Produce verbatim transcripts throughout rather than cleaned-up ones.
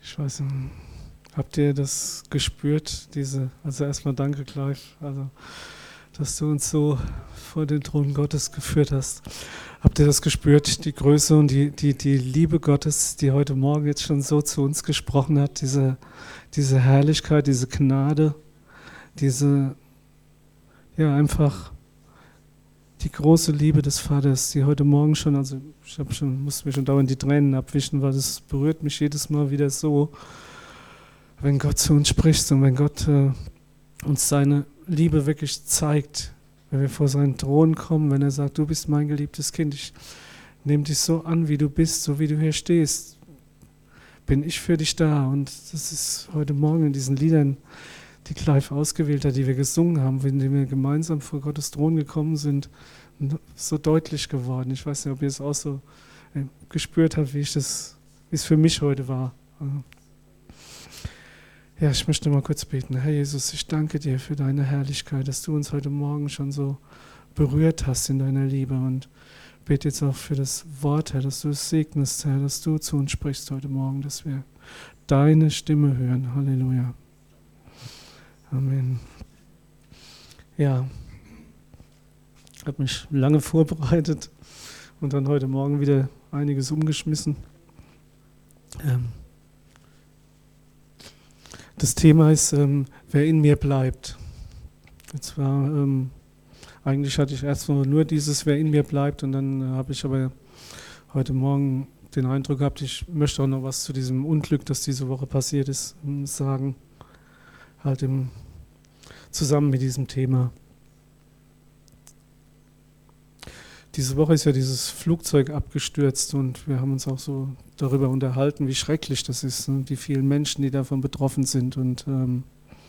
Ich weiß nicht, habt ihr das gespürt, diese, also erstmal danke, Clive, also, dass du uns so vor den Thron Gottes geführt hast. Habt ihr das gespürt, die Größe und die, die, die Liebe Gottes, die heute Morgen jetzt schon so zu uns gesprochen hat, diese, diese Herrlichkeit, diese Gnade, diese, ja, einfach die große Liebe des Vaters, die heute Morgen schon, also ich habe schon, musste mir schon dauernd die Tränen abwischen, weil das berührt mich jedes Mal wieder so, wenn Gott zu uns spricht und wenn Gott äh, uns seine Liebe wirklich zeigt, wenn wir vor seinen Thron kommen, wenn er sagt, du bist mein geliebtes Kind, ich nehme dich so an, wie du bist, so wie du hier stehst, bin ich für dich da. Und das ist heute Morgen in diesen Liedern, die Clive ausgewählt hat, die wir gesungen haben, indem wir gemeinsam vor Gottes Thron gekommen sind, so deutlich geworden. Ich weiß nicht, ob ihr es auch so äh, gespürt habt, wie ich das, wie es für mich heute war. Ja, ich möchte mal kurz beten. Herr Jesus, ich danke dir für deine Herrlichkeit, dass du uns heute Morgen schon so berührt hast in deiner Liebe, und bete jetzt auch für das Wort, Herr, dass du es segnest, Herr, dass du zu uns sprichst heute Morgen, dass wir deine Stimme hören. Halleluja. Amen. Ja, ich habe mich lange vorbereitet und dann heute Morgen wieder einiges umgeschmissen. Ähm, das Thema ist, ähm, wer in mir bleibt. Und zwar, ähm, eigentlich hatte ich erst nur dieses, wer in mir bleibt, und dann äh, habe ich aber heute Morgen den Eindruck gehabt, ich möchte auch noch was zu diesem Unglück, das diese Woche passiert ist, sagen. Halt im, zusammen mit diesem Thema. Diese Woche ist ja dieses Flugzeug abgestürzt und wir haben uns auch so darüber unterhalten, wie schrecklich das ist, ne? Die vielen Menschen, die davon betroffen sind, und ähm,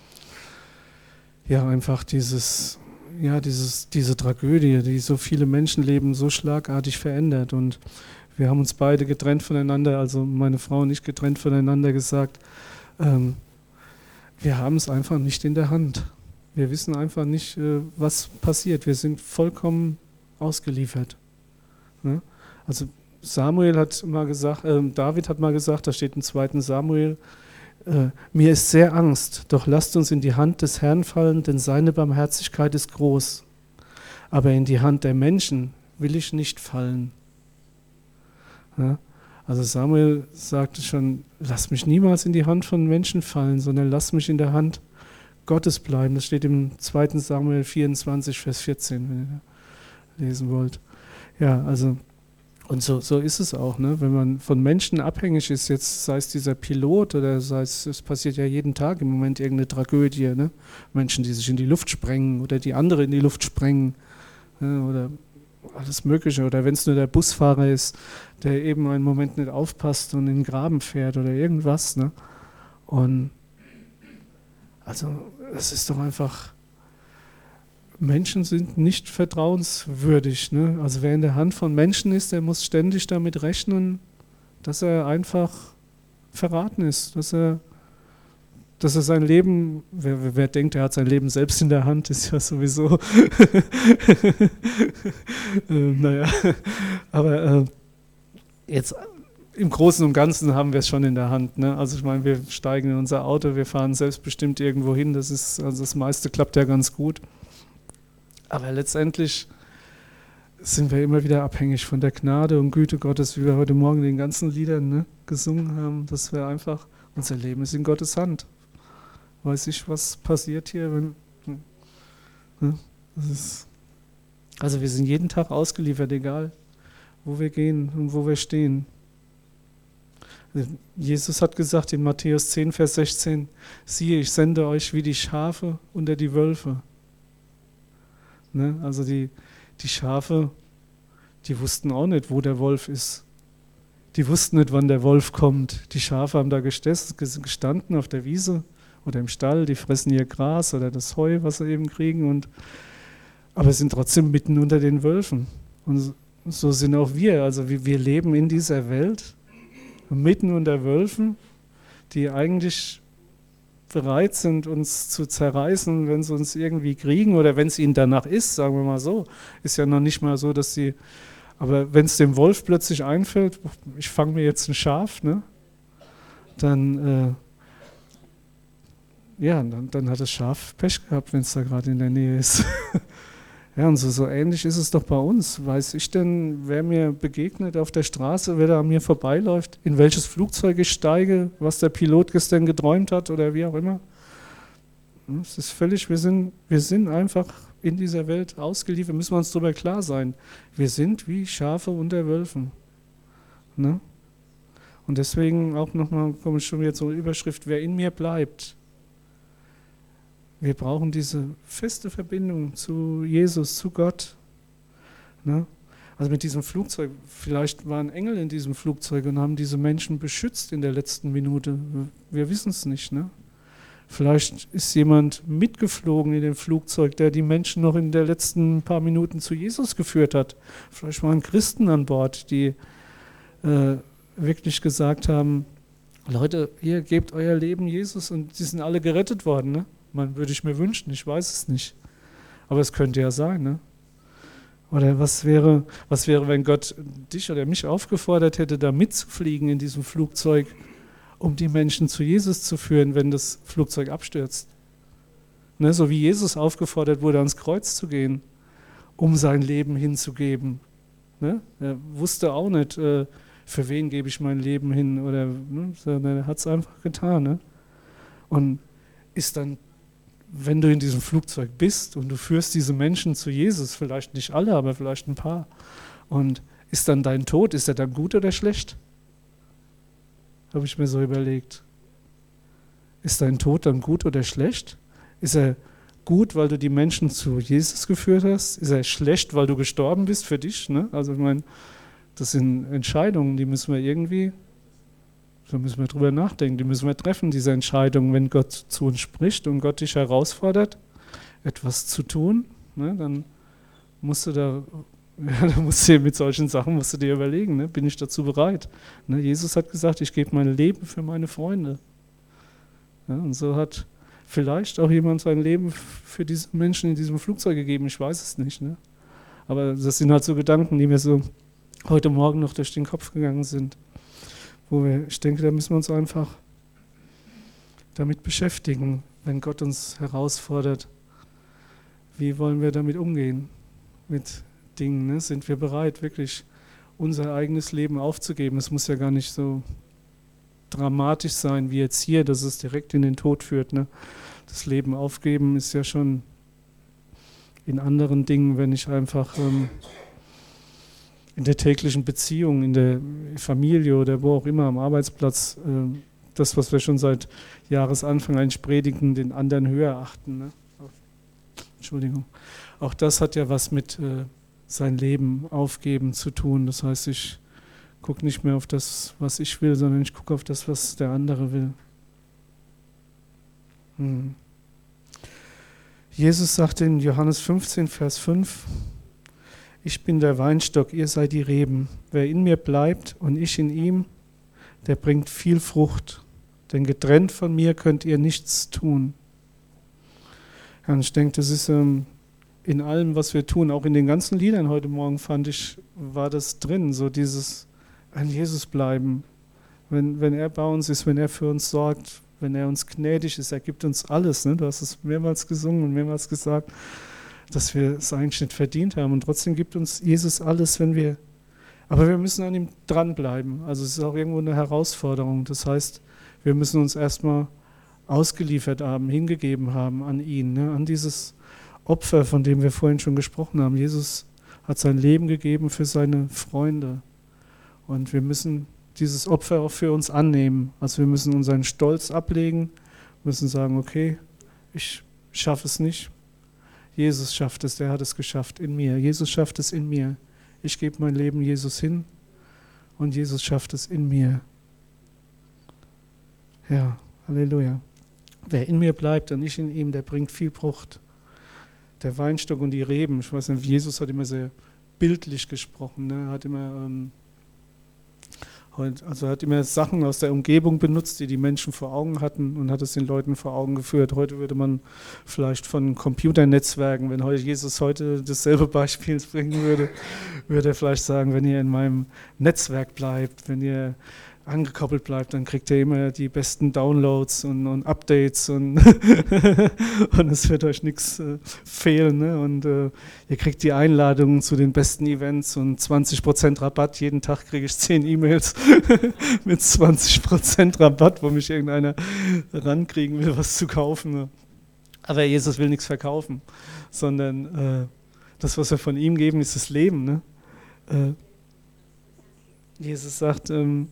ja, einfach dieses, ja, dieses, diese Tragödie, die so viele Menschenleben so schlagartig verändert, und wir haben uns beide getrennt voneinander, also meine Frau und ich getrennt voneinander gesagt, ähm, wir haben es einfach nicht in der Hand. Wir wissen einfach nicht, was passiert. Wir sind vollkommen ausgeliefert. Also Samuel hat mal gesagt, äh, David hat mal gesagt, da steht im zweiten Samuel, äh, mir ist sehr Angst, doch lasst uns in die Hand des Herrn fallen, denn seine Barmherzigkeit ist groß. Aber in die Hand der Menschen will ich nicht fallen. Ja? Also Samuel sagte schon, lass mich niemals in die Hand von Menschen fallen, sondern lass mich in der Hand Gottes bleiben. Das steht im zweiten Samuel vierundzwanzig, Vers vierzehn, wenn ihr lesen wollt. Ja, also, und so, so ist es auch, ne? Wenn man von Menschen abhängig ist, jetzt sei es dieser Pilot oder sei es, es passiert ja jeden Tag im Moment irgendeine Tragödie, ne? Menschen, die sich in die Luft sprengen oder die andere in die Luft sprengen, ne? Oder alles Mögliche, oder wenn es nur der Busfahrer ist, der eben einen Moment nicht aufpasst und in den Graben fährt oder irgendwas, ne? Und also es ist doch einfach, Menschen sind nicht vertrauenswürdig, ne? Also wer in der Hand von Menschen ist, der muss ständig damit rechnen, dass er einfach verraten ist, dass er dass er sein Leben, wer, wer denkt, er hat sein Leben selbst in der Hand, ist ja sowieso, äh, naja, aber äh, jetzt im Großen und Ganzen haben wir es schon in der Hand, ne? Also ich meine, wir steigen in unser Auto, wir fahren selbstbestimmt irgendwo hin, das ist, also das meiste klappt ja ganz gut, aber letztendlich sind wir immer wieder abhängig von der Gnade und Güte Gottes, wie wir heute Morgen in den ganzen Liedern, ne, gesungen haben, dass wir einfach, unser Leben ist in Gottes Hand. Weiß ich, was passiert hier, wenn, ne, das ist, also wir sind jeden Tag ausgeliefert, egal wo wir gehen und wo wir stehen. Jesus hat gesagt in Matthäus zehn, Vers sechzehn, siehe, ich sende euch wie die Schafe unter die Wölfe. Ne, also die, die Schafe, die wussten auch nicht, wo der Wolf ist. Die wussten nicht, wann der Wolf kommt. Die Schafe haben da gestanden auf der Wiese oder im Stall, die fressen ihr Gras oder das Heu, was sie eben kriegen, und, aber sind trotzdem mitten unter den Wölfen. Und so sind auch wir, also wir, wir leben in dieser Welt, mitten unter Wölfen, die eigentlich bereit sind, uns zu zerreißen, wenn sie uns irgendwie kriegen oder wenn es ihnen danach ist, sagen wir mal so. Ist ja noch nicht mal so, dass sie, aber wenn es dem Wolf plötzlich einfällt, ich fange mir jetzt ein Schaf, ne, dann, äh, ja, dann, dann hat das Schaf Pech gehabt, wenn es da gerade in der Nähe ist. Ja, und so, so ähnlich ist es doch bei uns. Weiß ich denn, wer mir begegnet auf der Straße, wer da an mir vorbeiläuft, in welches Flugzeug ich steige, was der Pilot gestern geträumt hat oder wie auch immer? Es ist völlig, wir sind, wir sind einfach in dieser Welt ausgeliefert, müssen wir uns darüber klar sein. Wir sind wie Schafe unter Wölfen. Ne? Und deswegen auch nochmal, komme ich schon wieder zur Überschrift, wer in mir bleibt. Wir brauchen diese feste Verbindung zu Jesus, zu Gott. Ne? Also mit diesem Flugzeug, vielleicht waren Engel in diesem Flugzeug und haben diese Menschen beschützt in der letzten Minute. Wir wissen es nicht. Ne? Vielleicht ist jemand mitgeflogen in dem Flugzeug, der die Menschen noch in den letzten paar Minuten zu Jesus geführt hat. Vielleicht waren Christen an Bord, die äh, wirklich gesagt haben, Leute, ihr gebt euer Leben Jesus, und die sind alle gerettet worden. Ne? Man würde ich mir wünschen, ich weiß es nicht. Aber es könnte ja sein, ne? Oder was wäre, was wäre, wenn Gott dich oder mich aufgefordert hätte, da mitzufliegen in diesem Flugzeug, um die Menschen zu Jesus zu führen, wenn das Flugzeug abstürzt? Ne, so wie Jesus aufgefordert wurde, ans Kreuz zu gehen, um sein Leben hinzugeben. Ne? Er wusste auch nicht, äh, für wen gebe ich mein Leben hin, oder, ne? Sondern er hat es einfach getan. Ne? Und ist dann, wenn du in diesem Flugzeug bist und du führst diese Menschen zu Jesus, vielleicht nicht alle, aber vielleicht ein paar, und ist dann dein Tod, ist er dann gut oder schlecht? Habe ich mir so überlegt. Ist dein Tod dann gut oder schlecht? Ist er gut, weil du die Menschen zu Jesus geführt hast? Ist er schlecht, weil du gestorben bist für dich? Ne? Also ich meine, das sind Entscheidungen, die müssen wir irgendwie, da müssen wir drüber nachdenken, die müssen wir treffen, diese Entscheidungen. Wenn Gott zu uns spricht und Gott dich herausfordert, etwas zu tun, ne, dann musst du da, ja, da musst du mit solchen Sachen musst du dir überlegen, ne, bin ich dazu bereit? Ne, Jesus hat gesagt, ich gebe mein Leben für meine Freunde. Ja, und so hat vielleicht auch jemand sein Leben für diese Menschen in diesem Flugzeug gegeben, ich weiß es nicht. Ne? Aber das sind halt so Gedanken, die mir so heute Morgen noch durch den Kopf gegangen sind. Wo wir, ich denke, da müssen wir uns einfach damit beschäftigen, wenn Gott uns herausfordert. Wie wollen wir damit umgehen? Mit Dingen, ne? Sind wir bereit, wirklich unser eigenes Leben aufzugeben? Es muss ja gar nicht so dramatisch sein wie jetzt hier, dass es direkt in den Tod führt. Ne? Das Leben aufgeben ist ja schon in anderen Dingen, wenn ich einfach ähm, in der täglichen Beziehung, in der Familie oder wo auch immer, am Arbeitsplatz, äh, das, was wir schon seit Jahresanfang eigentlich predigen, den anderen höher achten. Ne? Entschuldigung. Auch das hat ja was mit äh, sein Leben aufgeben zu tun. Das heißt, ich gucke nicht mehr auf das, was ich will, sondern ich gucke auf das, was der andere will. Hm. Jesus sagt in Johannes fünfzehn, Vers fünf, ich bin der Weinstock, ihr seid die Reben. Wer in mir bleibt und ich in ihm, der bringt viel Frucht. Denn getrennt von mir könnt ihr nichts tun. Ja, und ich denke, das ist ähm, in allem, was wir tun, auch in den ganzen Liedern heute Morgen, fand ich, war das drin, so dieses an Jesus bleiben. Wenn, wenn er bei uns ist, wenn er für uns sorgt, wenn er uns gnädig ist, er gibt uns alles. Ne? Du hast es mehrmals gesungen und mehrmals gesagt, dass wir es eigentlich nicht verdient haben. Und trotzdem gibt uns Jesus alles, wenn wir, aber wir müssen an ihm dranbleiben. Also es ist auch irgendwo eine Herausforderung. Das heißt, wir müssen uns erstmal ausgeliefert haben, hingegeben haben an ihn, ne? An dieses Opfer, von dem wir vorhin schon gesprochen haben. Jesus hat sein Leben gegeben für seine Freunde. Und wir müssen dieses Opfer auch für uns annehmen. Also wir müssen unseren Stolz ablegen, müssen sagen, okay, ich schaffe es nicht. Jesus schafft es, der hat es geschafft in mir. Jesus schafft es in mir. Ich gebe mein Leben Jesus hin und Jesus schafft es in mir. Ja, Halleluja. Wer in mir bleibt und ich in ihm, der bringt viel Frucht. Der Weinstock und die Reben, ich weiß nicht, Jesus hat immer sehr bildlich gesprochen. Ne? Er hat immer, ähm, also er hat immer Sachen aus der Umgebung benutzt, die die Menschen vor Augen hatten und hat es den Leuten vor Augen geführt. Heute würde man vielleicht von Computernetzwerken, wenn heute Jesus heute dasselbe Beispiel bringen würde, würde er vielleicht sagen, wenn ihr in meinem Netzwerk bleibt, wenn ihr angekoppelt bleibt, dann kriegt ihr immer die besten Downloads und, und Updates und, und es wird euch nichts äh, fehlen. Ne? Und äh, ihr kriegt die Einladungen zu den besten Events und zwanzig Prozent Rabatt. Jeden Tag kriege ich zehn E-Mails mit zwanzig Prozent Rabatt, wo mich irgendeiner rankriegen will, was zu kaufen. Ne? Aber Jesus will nichts verkaufen, sondern äh, das, was wir von ihm geben, ist das Leben. Ne? Äh, Jesus sagt, ähm,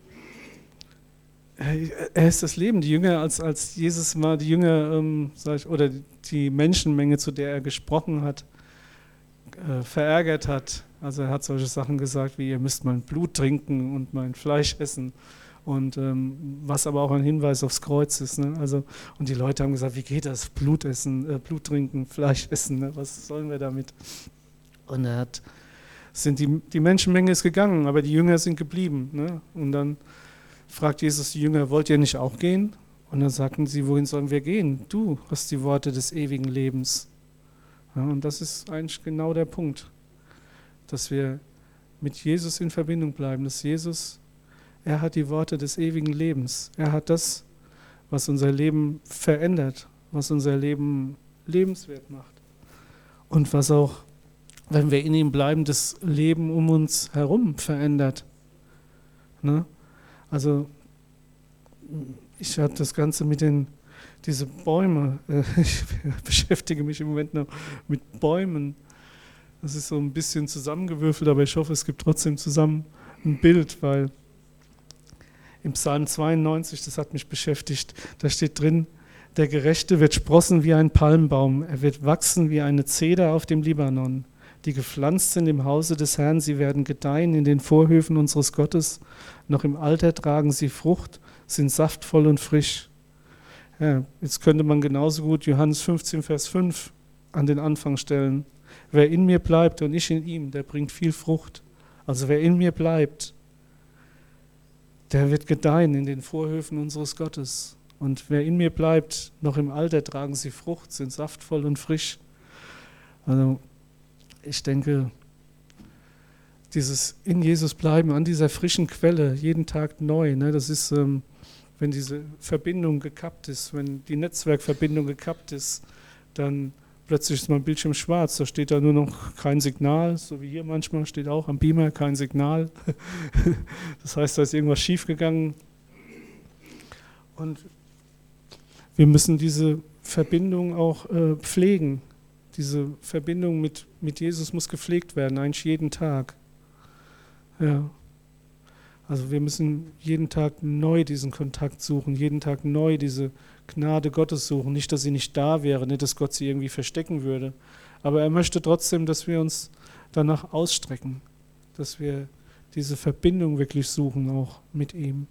er ist das Leben. Die Jünger, als, als Jesus mal die Jünger, ähm, sag ich, oder die Menschenmenge, zu der er gesprochen hat, äh, verärgert hat. Also er hat solche Sachen gesagt, wie ihr müsst mein Blut trinken und mein Fleisch essen. Und ähm, was aber auch ein Hinweis aufs Kreuz ist. Ne? Also, und die Leute haben gesagt, wie geht das? Blut essen, äh, Blut trinken, Fleisch essen, ne? Was sollen wir damit? Und er hat, sind die, die Menschenmenge ist gegangen, aber die Jünger sind geblieben. Ne? Und dann fragt Jesus die Jünger, wollt ihr nicht auch gehen? Und dann sagten sie, wohin sollen wir gehen? Du hast die Worte des ewigen Lebens. Ja, und das ist eigentlich genau der Punkt, dass wir mit Jesus in Verbindung bleiben, dass Jesus, er hat die Worte des ewigen Lebens. Er hat das, was unser Leben verändert, was unser Leben lebenswert macht. Und was auch, wenn wir in ihm bleiben, das Leben um uns herum verändert. Ne? Also ich hatte das Ganze mit den, diese Bäume, ich beschäftige mich im Moment noch mit Bäumen. Das ist so ein bisschen zusammengewürfelt, aber ich hoffe, es gibt trotzdem zusammen ein Bild, weil im Psalm zweiundneunzig, das hat mich beschäftigt, da steht drin, der Gerechte wird sprossen wie ein Palmbaum, er wird wachsen wie eine Zeder auf dem Libanon. Die gepflanzt sind im Hause des Herrn, sie werden gedeihen in den Vorhöfen unseres Gottes. Noch im Alter tragen sie Frucht, sind saftvoll und frisch. Ja, jetzt könnte man genauso gut Johannes fünfzehn, Vers fünf an den Anfang stellen. Wer in mir bleibt und ich in ihm, der bringt viel Frucht. Also wer in mir bleibt, der wird gedeihen in den Vorhöfen unseres Gottes. Und wer in mir bleibt, noch im Alter tragen sie Frucht, sind saftvoll und frisch. Also ich denke, dieses in Jesus bleiben, an dieser frischen Quelle, jeden Tag neu, ne, das ist, ähm, wenn diese Verbindung gekappt ist, wenn die Netzwerkverbindung gekappt ist, dann plötzlich ist mein Bildschirm schwarz, da steht da nur noch kein Signal, so wie hier manchmal steht auch am Beamer kein Signal. Das heißt, da ist irgendwas schiefgegangen. Und wir müssen diese Verbindung auch äh, pflegen. Diese Verbindung mit, mit Jesus muss gepflegt werden, eigentlich jeden Tag. Ja. Also wir müssen jeden Tag neu diesen Kontakt suchen, jeden Tag neu diese Gnade Gottes suchen. Nicht, dass sie nicht da wäre, nicht, dass Gott sie irgendwie verstecken würde. Aber er möchte trotzdem, dass wir uns danach ausstrecken, dass wir diese Verbindung wirklich suchen, auch mit ihm.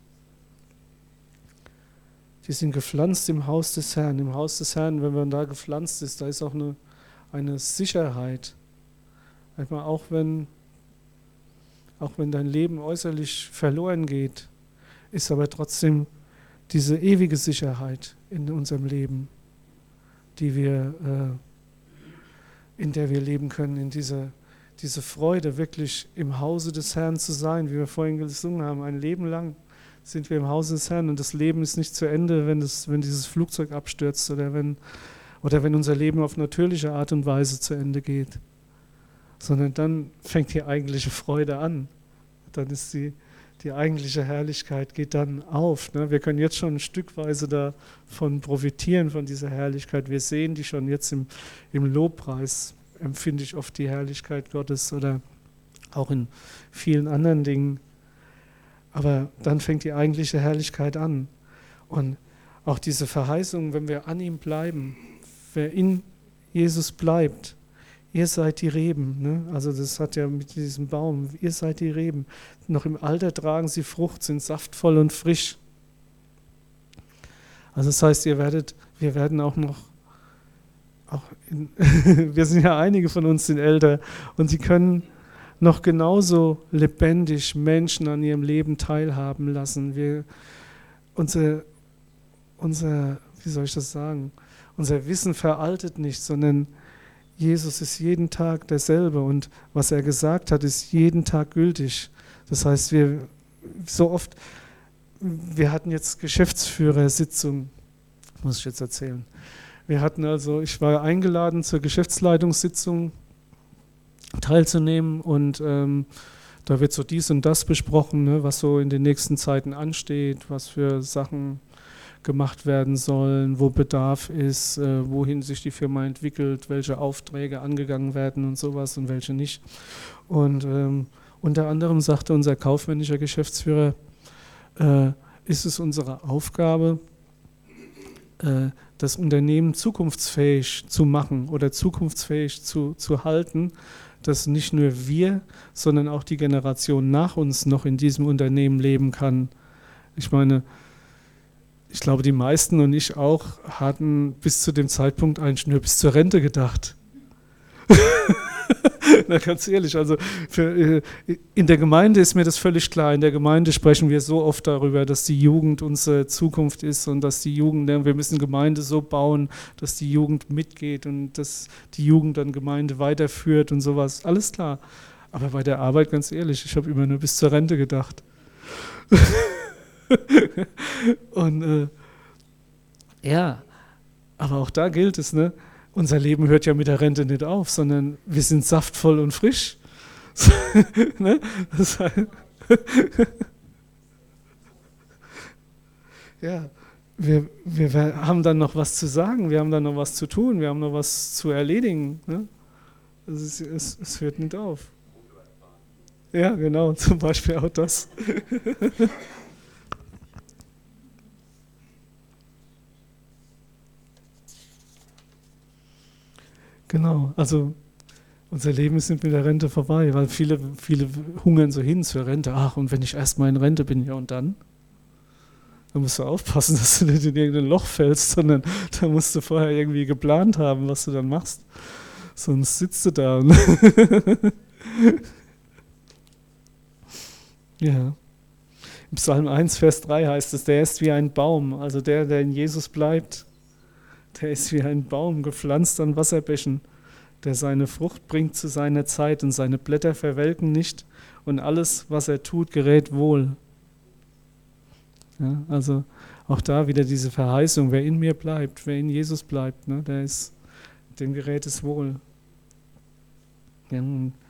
Die sind gepflanzt im Haus des Herrn. Im Haus des Herrn, wenn man da gepflanzt ist, da ist auch eine, eine Sicherheit. Manchmal auch wenn, auch wenn dein Leben äußerlich verloren geht, ist aber trotzdem diese ewige Sicherheit in unserem Leben, die wir, äh, in der wir leben können, in dieser diese Freude, wirklich im Hause des Herrn zu sein, wie wir vorhin gesungen haben, ein Leben lang sind wir im Hause des Herrn und das Leben ist nicht zu Ende, wenn, das, wenn dieses Flugzeug abstürzt oder wenn, oder wenn unser Leben auf natürliche Art und Weise zu Ende geht, sondern dann fängt die eigentliche Freude an. Dann ist die, die eigentliche Herrlichkeit geht dann auf. Ne? Wir können jetzt schon stückweise davon profitieren, von dieser Herrlichkeit. Wir sehen die schon jetzt im, im Lobpreis, empfinde ich oft die Herrlichkeit Gottes oder auch in vielen anderen Dingen. Aber dann fängt die eigentliche Herrlichkeit an. Und auch diese Verheißung, wenn wir an ihm bleiben, wer in Jesus bleibt, ihr seid die Reben. Ne? Also das hat ja mit diesem Baum, ihr seid die Reben. Noch im Alter tragen sie Frucht, sind saftvoll und frisch. Also das heißt, ihr werdet, wir werden auch noch, auch in, wir sind ja einige von uns sind älter und sie können noch genauso lebendig Menschen an ihrem Leben teilhaben lassen. Wir, unser, unser, wie soll ich das sagen, unser Wissen veraltet nicht, sondern Jesus ist jeden Tag derselbe und was er gesagt hat, ist jeden Tag gültig. Das heißt, wir, so oft, wir hatten jetzt Geschäftsführersitzung, muss ich jetzt erzählen. Wir hatten also, ich war eingeladen zur Geschäftsleitungssitzung teilzunehmen und ähm, da wird so dies und das besprochen, ne, was so in den nächsten Zeiten ansteht, was für Sachen gemacht werden sollen, wo Bedarf ist, äh, wohin sich die Firma entwickelt, welche Aufträge angegangen werden und sowas und welche nicht. Und ähm, unter anderem sagte unser kaufmännischer Geschäftsführer, äh, ist es unsere Aufgabe, äh, das Unternehmen zukunftsfähig zu machen oder zukunftsfähig zu, zu halten, dass nicht nur wir, sondern auch die Generation nach uns noch in diesem Unternehmen leben kann. Ich meine, ich glaube, die meisten und ich auch hatten bis zu dem Zeitpunkt eigentlich nur bis zur Rente gedacht. Na, ganz ehrlich, also für, in der Gemeinde ist mir das völlig klar. In der Gemeinde sprechen wir so oft darüber, dass die Jugend unsere Zukunft ist und dass die Jugend, wir müssen Gemeinde so bauen, dass die Jugend mitgeht und dass die Jugend dann Gemeinde weiterführt und sowas. Alles klar. Aber bei der Arbeit, ganz ehrlich, ich habe immer nur bis zur Rente gedacht. Und äh, ja, aber auch da gilt es, ne? Unser Leben hört ja mit der Rente nicht auf, sondern wir sind saftvoll und frisch. Ne? Das heißt, ja, wir, wir haben dann noch was zu sagen, wir haben dann noch was zu tun, wir haben noch was zu erledigen. Ne? Das ist, es, es hört nicht auf. Ja, genau, zum Beispiel auch das. Genau, also unser Leben ist nicht mit der Rente vorbei, weil viele, viele hungern so hin zur Rente. Ach, und wenn ich erstmal in Rente bin, ja und dann? Da musst du aufpassen, dass du nicht in irgendein Loch fällst, sondern da musst du vorher irgendwie geplant haben, was du dann machst. Sonst sitzt du da. Und ja. Im Psalm eins, Vers drei heißt es, der ist wie ein Baum, also der, der in Jesus bleibt, der ist wie ein Baum, gepflanzt an Wasserbächen, der seine Frucht bringt zu seiner Zeit und seine Blätter verwelken nicht und alles, was er tut, gerät wohl. Ja, also auch da wieder diese Verheißung, wer in mir bleibt, wer in Jesus bleibt, ne, der ist, dem gerät es wohl. Ja,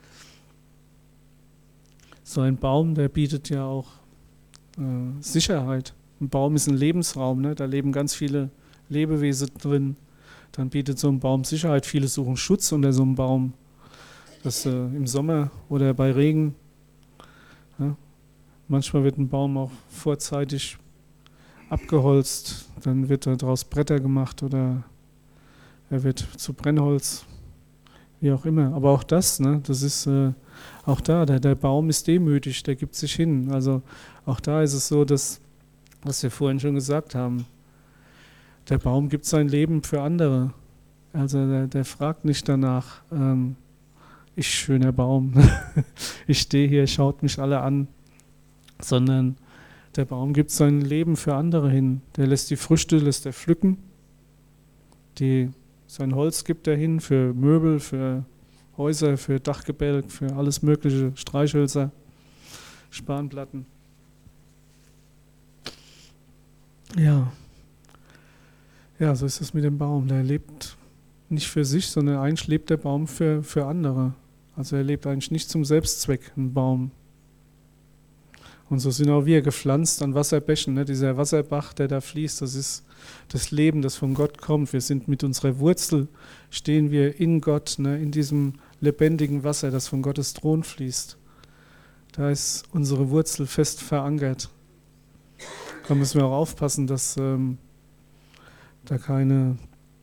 so ein Baum, der bietet ja auch äh, Sicherheit. Ein Baum ist ein Lebensraum, ne, da leben ganz viele Lebewesen drin, dann bietet so ein Baum Sicherheit. Viele suchen Schutz unter so einem Baum, das äh, im Sommer oder bei Regen. Ja, manchmal wird ein Baum auch vorzeitig abgeholzt, dann wird daraus Bretter gemacht oder er wird zu Brennholz, wie auch immer. Aber auch das, ne, das ist äh, auch da, der, der Baum ist demütig, der gibt sich hin. Also auch da ist es so, dass, was wir vorhin schon gesagt haben, der Baum gibt sein Leben für andere. Also der, der fragt nicht danach, ähm, ich schöner Baum, ich stehe hier, schaut mich alle an, sondern der Baum gibt sein Leben für andere hin. Der lässt die Früchte, lässt er pflücken, die, sein Holz gibt er hin für Möbel, für Häuser, für Dachgebälk, für alles mögliche, Streichhölzer, Spanplatten. Ja. Ja, so ist es mit dem Baum. Der lebt nicht für sich, sondern eigentlich lebt der Baum für, für andere. Also er lebt eigentlich nicht zum Selbstzweck, ein Baum. Und so sind auch wir gepflanzt an Wasserbächen. Ne? Dieser Wasserbach, der da fließt, das ist das Leben, das von Gott kommt. Wir sind mit unserer Wurzel, stehen wir in Gott, ne? In diesem lebendigen Wasser, das von Gottes Thron fließt. Da ist unsere Wurzel fest verankert. Da müssen wir auch aufpassen, dass ähm, da keine,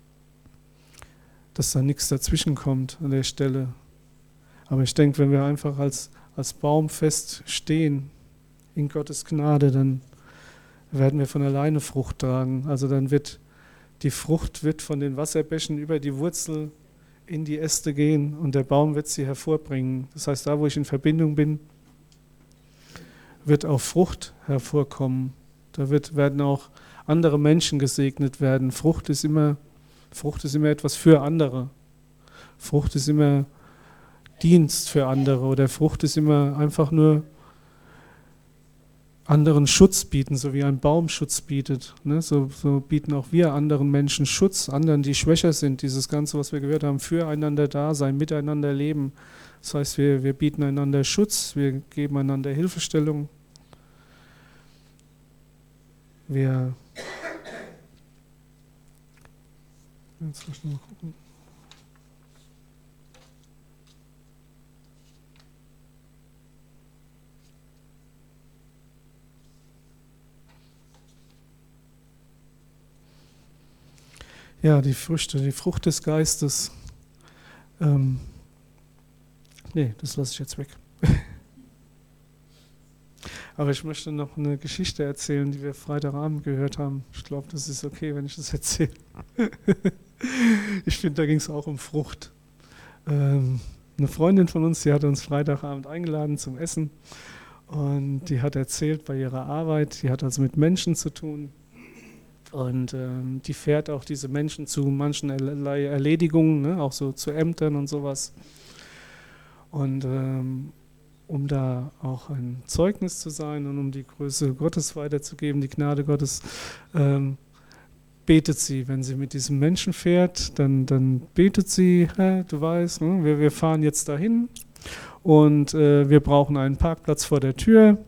dass da nichts dazwischen kommt an der Stelle. Aber ich denke, wenn wir einfach als, als Baum fest stehen in Gottes Gnade, dann werden wir von alleine Frucht tragen. Also dann wird die Frucht wird von den Wasserbächen über die Wurzel in die Äste gehen und der Baum wird sie hervorbringen. Das heißt, da wo ich in Verbindung bin, wird auch Frucht hervorkommen. Da wird, werden auch andere Menschen gesegnet werden. Frucht ist immer, Frucht ist immer etwas für andere. Frucht ist immer Dienst für andere oder Frucht ist immer einfach nur anderen Schutz bieten, so wie ein Baum Schutz bietet. Ne? So, so bieten auch wir anderen Menschen Schutz, anderen, die schwächer sind. Dieses Ganze, was wir gehört haben, füreinander da sein, miteinander leben. Das heißt, wir, wir bieten einander Schutz, wir geben einander Hilfestellung. Wir jetzt muss ich mal gucken. Ja, die Früchte, die Frucht des Geistes. Ähm, nee, das lasse ich jetzt weg. Aber ich möchte noch eine Geschichte erzählen, die wir Freitagabend gehört haben. Ich glaube, das ist okay, wenn ich das erzähle. Ich finde, da ging es auch um Frucht. Ähm, eine Freundin von uns, die hat uns Freitagabend eingeladen zum Essen. Und die hat erzählt bei ihrer Arbeit, die hat also mit Menschen zu tun. Und ähm, die fährt auch diese Menschen zu manchen Erledigungen, ne, auch so zu Ämtern und sowas. Und ähm, um da auch ein Zeugnis zu sein und um die Größe Gottes weiterzugeben, die Gnade Gottes, ähm, betet sie. Wenn sie mit diesem Menschen fährt, dann, dann betet sie, hä, du weißt, ne, wir, wir fahren jetzt dahin. Und äh, wir brauchen einen Parkplatz vor der Tür.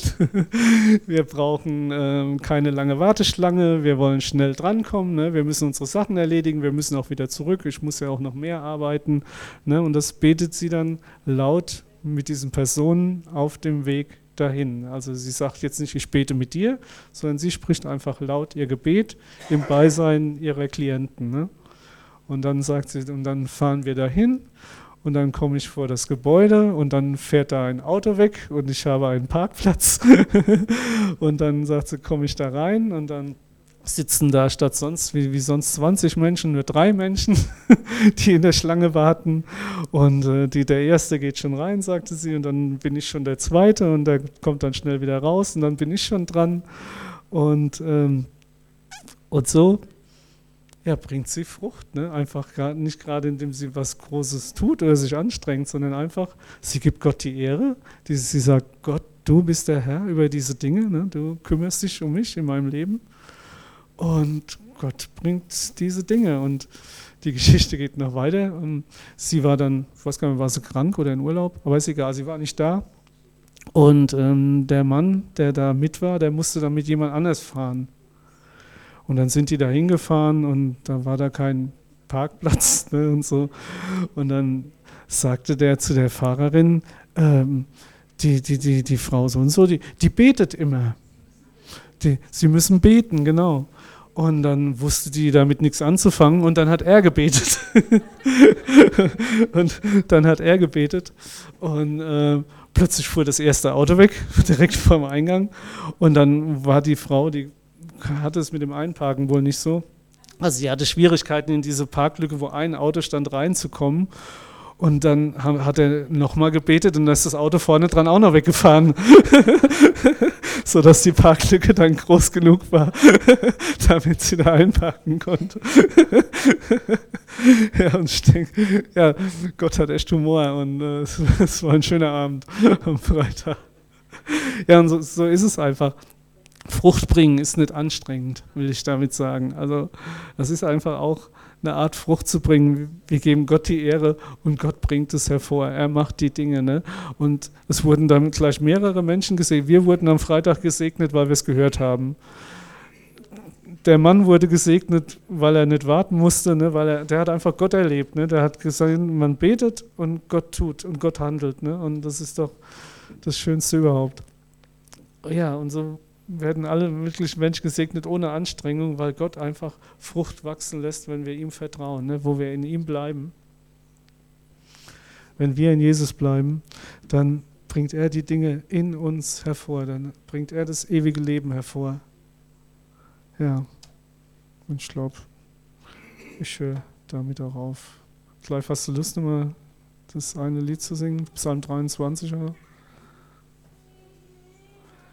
Wir brauchen äh, keine lange Warteschlange. Wir wollen schnell drankommen. Ne? Wir müssen unsere Sachen erledigen. Wir müssen auch wieder zurück. Ich muss ja auch noch mehr arbeiten. Ne? Und das betet sie dann laut mit diesen Personen auf dem Weg dahin. Also sie sagt jetzt nicht, ich bete mit dir, sondern sie spricht einfach laut ihr Gebet im Beisein ihrer Klienten. Ne? Und dann sagt sie, und dann fahren wir dahin. Und dann komme ich vor das Gebäude und dann fährt da ein Auto weg und ich habe einen Parkplatz. Und dann sagt sie, komme ich da rein und dann sitzen da statt sonst, wie, wie sonst zwanzig Menschen, nur drei Menschen, die in der Schlange warten. Und äh, die, der Erste geht schon rein, sagte sie, und dann bin ich schon der Zweite und der kommt dann schnell wieder raus und dann bin ich schon dran. Und, ähm, und so. Ja, bringt sie Frucht, ne? Einfach grad, nicht gerade, indem sie was Großes tut oder sich anstrengt, sondern einfach, sie gibt Gott die Ehre. Die, sie sagt, Gott, du bist der Herr über diese Dinge, ne? Du kümmerst dich um mich in meinem Leben. Und Gott bringt diese Dinge. Und die Geschichte geht noch weiter. Und sie war dann, ich weiß gar nicht, war sie krank oder in Urlaub, aber ist egal, sie war nicht da. Und ähm, der Mann, der da mit war, der musste dann mit jemand anders fahren. Und dann sind die da hingefahren und da war da kein Parkplatz, ne, und so. Und dann sagte der zu der Fahrerin, ähm, die, die, die, die Frau so und so, die, die betet immer. Die, sie müssen beten, genau. Und dann wusste die damit nichts anzufangen und dann hat er gebetet. Und dann hat er gebetet und äh, plötzlich fuhr das erste Auto weg, direkt vor dem Eingang. Und dann war die Frau, die hatte es mit dem Einparken wohl nicht so. Also sie hatte Schwierigkeiten in diese Parklücke, wo ein Auto stand, reinzukommen. Und dann hat er nochmal gebetet und dann ist das Auto vorne dran auch noch weggefahren. Sodass die Parklücke dann groß genug war, damit sie da einparken konnte. Ja, und ich denke, ja, Gott hat echt Humor und äh, es war ein schöner Abend am Freitag. Ja, und so, so ist es einfach. Frucht bringen ist nicht anstrengend, will ich damit sagen. Also das ist einfach auch eine Art Frucht zu bringen. Wir geben Gott die Ehre und Gott bringt es hervor. Er macht die Dinge. Ne? Und es wurden dann gleich mehrere Menschen gesegnet. Wir wurden am Freitag gesegnet, weil wir es gehört haben. Der Mann wurde gesegnet, weil er nicht warten musste, ne? Weil er, der hat einfach Gott erlebt. Ne? Der hat gesagt, man betet und Gott tut und Gott handelt. Ne? Und das ist doch das Schönste überhaupt. Ja, und so werden alle wirklich Menschen gesegnet ohne Anstrengung, weil Gott einfach Frucht wachsen lässt, wenn wir ihm vertrauen, ne? Wo wir in ihm bleiben. Wenn wir in Jesus bleiben, dann bringt er die Dinge in uns hervor, dann bringt er das ewige Leben hervor. Ja, und ich glaube, ich höre damit auch auf. Vielleicht hast du Lust, nochmal das eine Lied zu singen, Psalm dreiundzwanzig oder?